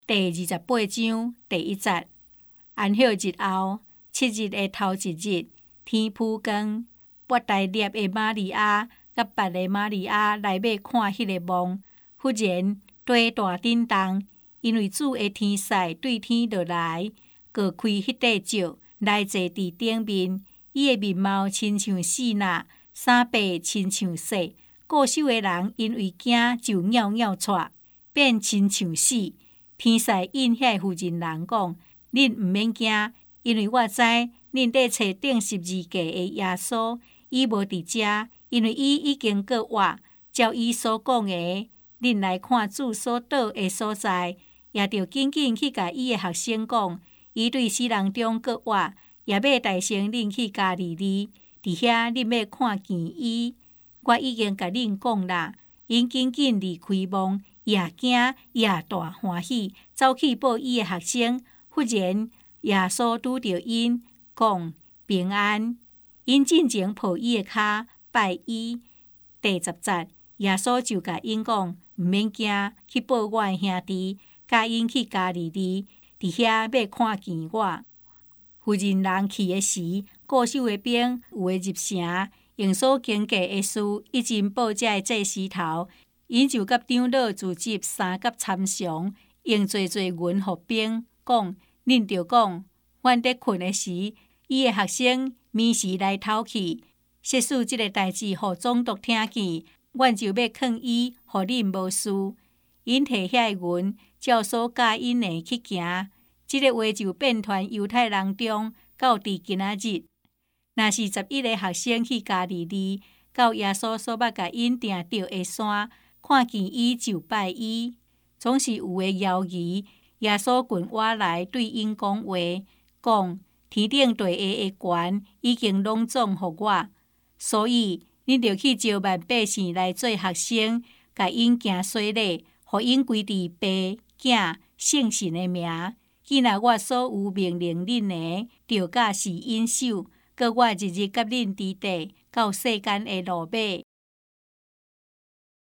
第28章第1節。安息日後，7日的頭一日，天晡光，抹大粒的瑪利亞甲別個瑪利亞來要看迄個夢，忽然地大震動，因為主的天使對天落來，割開迄塊石，來坐佇頂面。伊的面貌親像死人，衫白親像雪。固守的人因為驚就袅袅喘，變親像死。天使應遐婦人人講：恁毋免驚，因為我知恁在找釘十字架的耶穌，伊無佇遮，因為伊已經過活。照伊所講的，恁來看主所倒的所在，也着緊緊去甲伊的學生講，伊對死人中過活，也要帶先恁去加利利，佇遐恁要看見伊。我已經甲恁講啦，因緊緊離開夢，也驚也大歡喜，走去報伊的學生。忽然耶穌拄着因，講平安。因進前抱伊的骹，拜伊。第10節，耶穌就甲因講：毋免驚，去報我的兄弟，甲因去加利利，佇遐要看見我。婦人人去的時，固守的兵有的入城，用所經過的事，一經報這的祭司頭，因就甲長老聚集三甲參詳，用濟濟銀互兵，講：恁着講，阮在困的時，伊的學生眠時來偷去，說使這個代志互總督聽見，阮就要囥伊，互恁無事。因摕遐個銀，照所教因的去行。這個話就遍傳猶太人中，到佇今仔日。若是11個學生去加利利，到耶穌所捌甲因定着的山，看見伊就拜伊。總是有個猶豫，耶穌近我來對因講話，講天頂地下的權已經攏總予我，所以恁着去招萬百姓來做學生，甲因行洗禮，互因歸佇父、子、聖神的名。既然我所有命令恁的，着甲是因守，閣我日日甲恁佇地，到世間的落尾。